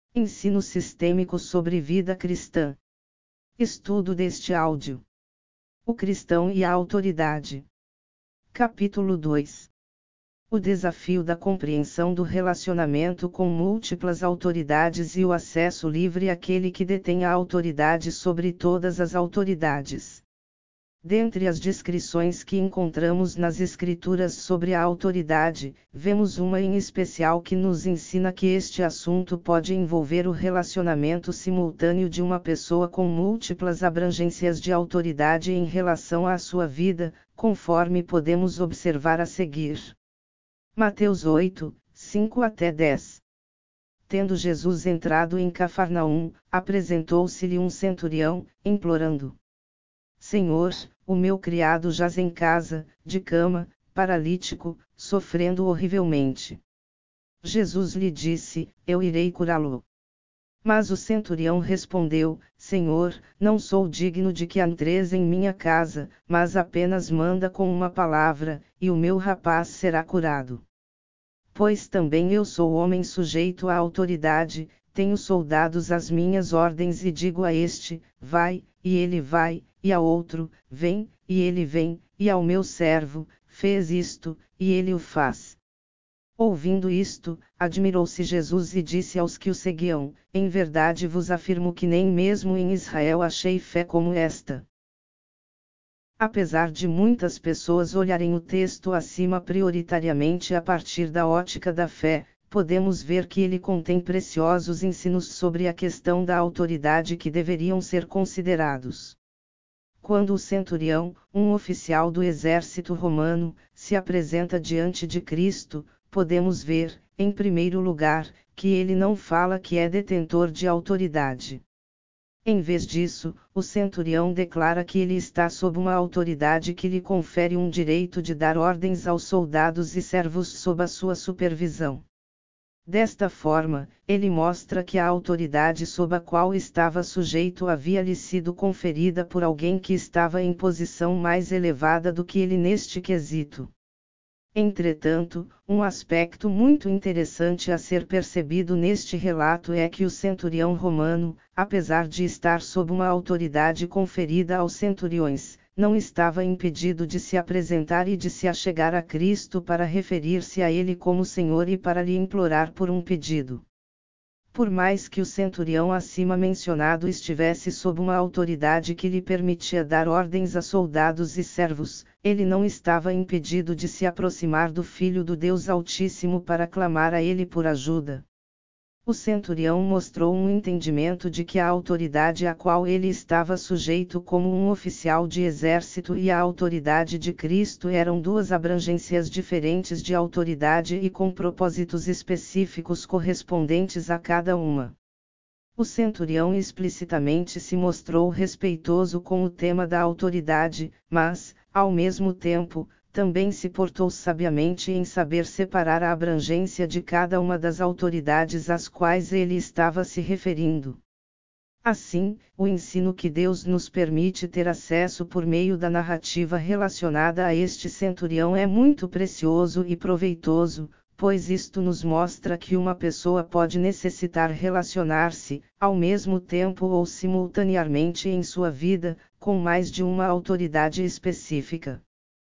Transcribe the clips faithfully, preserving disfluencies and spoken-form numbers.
Ensino sistêmico sobre vida cristã. Estudo deste áudio. O cristão e a autoridade. Capítulo dois. O desafio da compreensão do relacionamento com múltiplas autoridades e o acesso livre àquele que detém a autoridade sobre todas as autoridades. Dentre as descrições que encontramos nas Escrituras sobre a autoridade, vemos uma em especial que nos ensina que este assunto pode envolver o relacionamento simultâneo de uma pessoa com múltiplas abrangências de autoridade em relação à sua vida, conforme podemos observar a seguir. Mateus oito, cinco até dez. Tendo Jesus entrado em Cafarnaum, apresentou-se-lhe um centurião, implorando: Senhor, o meu criado jaz em casa, de cama, paralítico, sofrendo horrivelmente. Jesus lhe disse: Eu irei curá-lo. Mas o centurião respondeu: Senhor, não sou digno de que entres em minha casa, mas apenas manda com uma palavra, e o meu rapaz será curado. Pois também eu sou homem sujeito à autoridade, tenho soldados às minhas ordens e digo a este: vai, e ele vai, e a outro: vem, e ele vem, e ao meu servo: fez isto, e ele o faz. Ouvindo isto, admirou-se Jesus e disse aos que o seguiam: Em verdade vos afirmo que nem mesmo em Israel achei fé como esta. Apesar de muitas pessoas olharem o texto acima prioritariamente a partir da ótica da fé, podemos ver que ele contém preciosos ensinos sobre a questão da autoridade que deveriam ser considerados. Quando o centurião, um oficial do exército romano, se apresenta diante de Cristo, podemos ver, em primeiro lugar, que ele não fala que é detentor de autoridade. Em vez disso, o centurião declara que ele está sob uma autoridade que lhe confere um direito de dar ordens aos soldados e servos sob a sua supervisão. Desta forma, ele mostra que a autoridade sob a qual estava sujeito havia-lhe sido conferida por alguém que estava em posição mais elevada do que ele neste quesito. Entretanto, um aspecto muito interessante a ser percebido neste relato é que o centurião romano, apesar de estar sob uma autoridade conferida aos centuriões, não estava impedido de se apresentar e de se achegar a Cristo para referir-se a ele como Senhor e para lhe implorar por um pedido. Por mais que o centurião acima mencionado estivesse sob uma autoridade que lhe permitia dar ordens a soldados e servos, ele não estava impedido de se aproximar do Filho do Deus Altíssimo para clamar a ele por ajuda. O centurião mostrou um entendimento de que a autoridade a qual ele estava sujeito como um oficial de exército e a autoridade de Cristo eram duas abrangências diferentes de autoridade e com propósitos específicos correspondentes a cada uma. O centurião explicitamente se mostrou respeitoso com o tema da autoridade, mas, ao mesmo tempo, também se portou sabiamente em saber separar a abrangência de cada uma das autoridades às quais ele estava se referindo. Assim, o ensino que Deus nos permite ter acesso por meio da narrativa relacionada a este centurião é muito precioso e proveitoso, pois isto nos mostra que uma pessoa pode necessitar relacionar-se, ao mesmo tempo ou simultaneamente em sua vida, com mais de uma autoridade específica.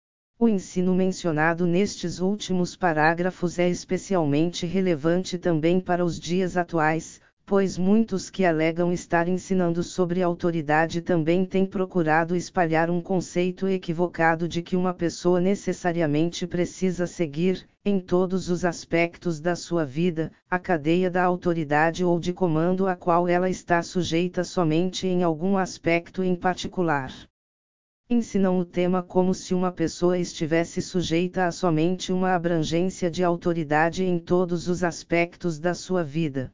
O ensino mencionado nestes últimos parágrafos é especialmente relevante também para os dias atuais, pois muitos que alegam estar ensinando sobre autoridade também têm procurado espalhar um conceito equivocado de que uma pessoa necessariamente precisa seguir, em todos os aspectos da sua vida, a cadeia da autoridade ou de comando a qual ela está sujeita somente em algum aspecto em particular. Ensinam o tema como se uma pessoa estivesse sujeita a somente uma abrangência de autoridade em todos os aspectos da sua vida.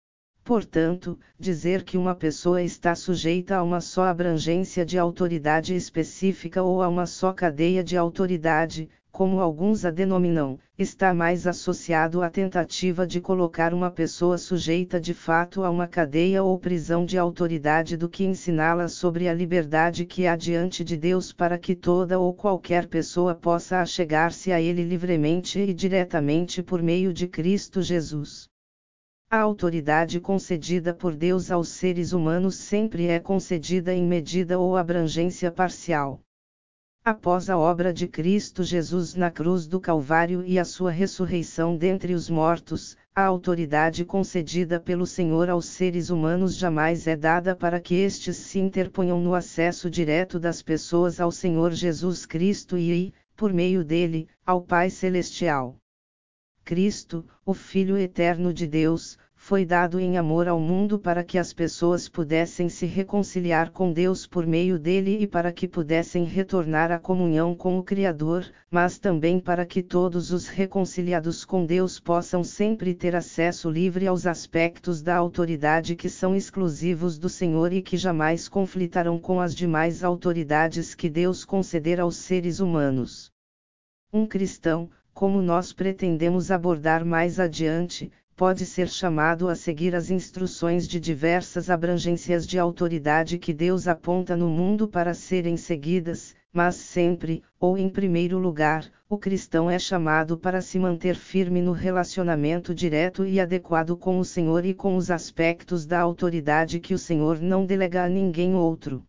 Portanto, dizer que uma pessoa está sujeita a uma só abrangência de autoridade específica ou a uma só cadeia de autoridade, como alguns a denominam, está mais associado à tentativa de colocar uma pessoa sujeita de fato a uma cadeia ou prisão de autoridade do que ensiná-la sobre a liberdade que há diante de Deus para que toda ou qualquer pessoa possa achegar-se a Ele livremente e diretamente por meio de Cristo Jesus. A autoridade concedida por Deus aos seres humanos sempre é concedida em medida ou abrangência parcial. Após a obra de Cristo Jesus na cruz do Calvário e a sua ressurreição dentre os mortos, a autoridade concedida pelo Senhor aos seres humanos jamais é dada para que estes se interponham no acesso direto das pessoas ao Senhor Jesus Cristo e, por meio dele, ao Pai Celestial. Cristo, o Filho eterno de Deus, foi dado em amor ao mundo para que as pessoas pudessem se reconciliar com Deus por meio dele e para que pudessem retornar à comunhão com o Criador, mas também para que todos os reconciliados com Deus possam sempre ter acesso livre aos aspectos da autoridade que são exclusivos do Senhor e que jamais conflitarão com as demais autoridades que Deus conceder aos seres humanos. Um cristão, como nós pretendemos abordar mais adiante, pode ser chamado a seguir as instruções de diversas abrangências de autoridade que Deus aponta no mundo para serem seguidas, mas sempre, ou em primeiro lugar, o cristão é chamado para se manter firme no relacionamento direto e adequado com o Senhor e com os aspectos da autoridade que o Senhor não delega a ninguém outro.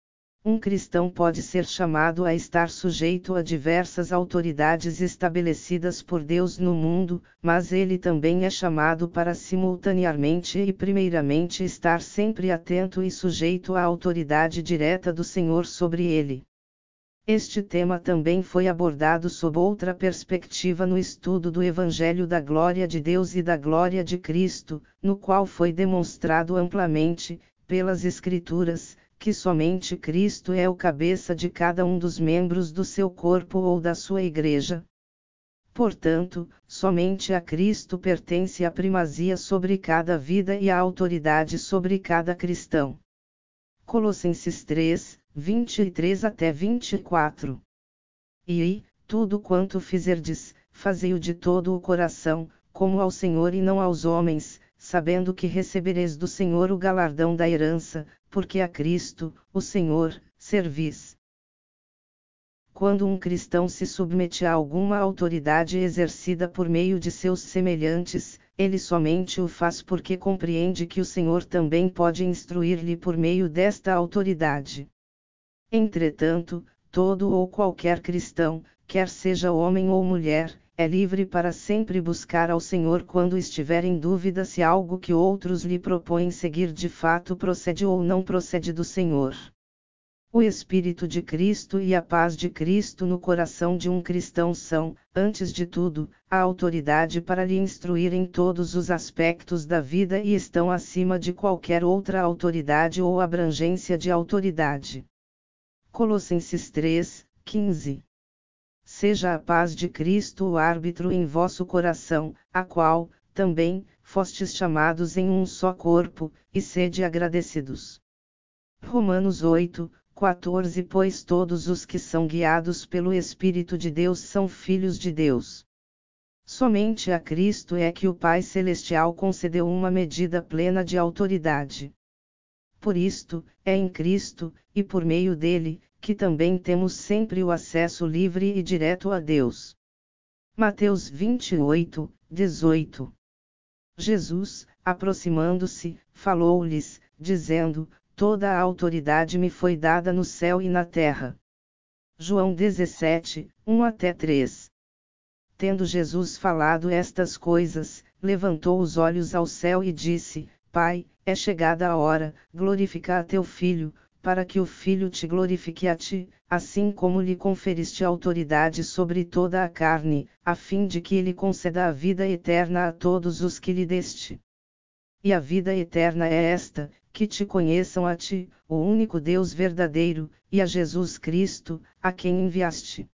Um cristão pode ser chamado a estar sujeito a diversas autoridades estabelecidas por Deus no mundo, mas ele também é chamado para simultaneamente e primeiramente estar sempre atento e sujeito à autoridade direta do Senhor sobre ele. Este tema também foi abordado sob outra perspectiva no estudo do Evangelho da Glória de Deus e da Glória de Cristo, no qual foi demonstrado amplamente, pelas Escrituras, que somente Cristo é o cabeça de cada um dos membros do seu corpo ou da sua igreja. Portanto, somente a Cristo pertence a primazia sobre cada vida e a autoridade sobre cada cristão. Colossenses três, vinte e três até vinte e quatro. E, tudo quanto fizerdes, fazei-o de todo o coração, como ao Senhor e não aos homens, sabendo que recebereis do Senhor o galardão da herança, porque a Cristo, o Senhor, servis. Quando um cristão se submete a alguma autoridade exercida por meio de seus semelhantes, ele somente o faz porque compreende que o Senhor também pode instruir-lhe por meio desta autoridade. Entretanto, todo ou qualquer cristão, quer seja homem ou mulher, é livre para sempre buscar ao Senhor quando estiver em dúvida se algo que outros lhe propõem seguir de fato procede ou não procede do Senhor. O Espírito de Cristo e a paz de Cristo no coração de um cristão são, antes de tudo, a autoridade para lhe instruir em todos os aspectos da vida e estão acima de qualquer outra autoridade ou abrangência de autoridade. Colossenses três, quinze. Seja a paz de Cristo o árbitro em vosso coração, a qual, também, fostes chamados em um só corpo, e sede agradecidos. Romanos oito, quatorze. Pois todos os que são guiados pelo Espírito de Deus são filhos de Deus. Somente a Cristo é que o Pai Celestial concedeu uma medida plena de autoridade. Por isto, é em Cristo, e por meio dele, que também temos sempre o acesso livre e direto a Deus. Mateus vinte e oito, dezoito. Jesus, aproximando-se, falou-lhes, dizendo: Toda a autoridade me foi dada no céu e na terra. João dezessete, um até três. Tendo Jesus falado estas coisas, levantou os olhos ao céu e disse: Pai, é chegada a hora, glorifica a teu Filho, para que o Filho te glorifique a ti, assim como lhe conferiste autoridade sobre toda a carne, a fim de que ele conceda a vida eterna a todos os que lhe deste. E a vida eterna é esta, que te conheçam a ti, o único Deus verdadeiro, e a Jesus Cristo, a quem enviaste.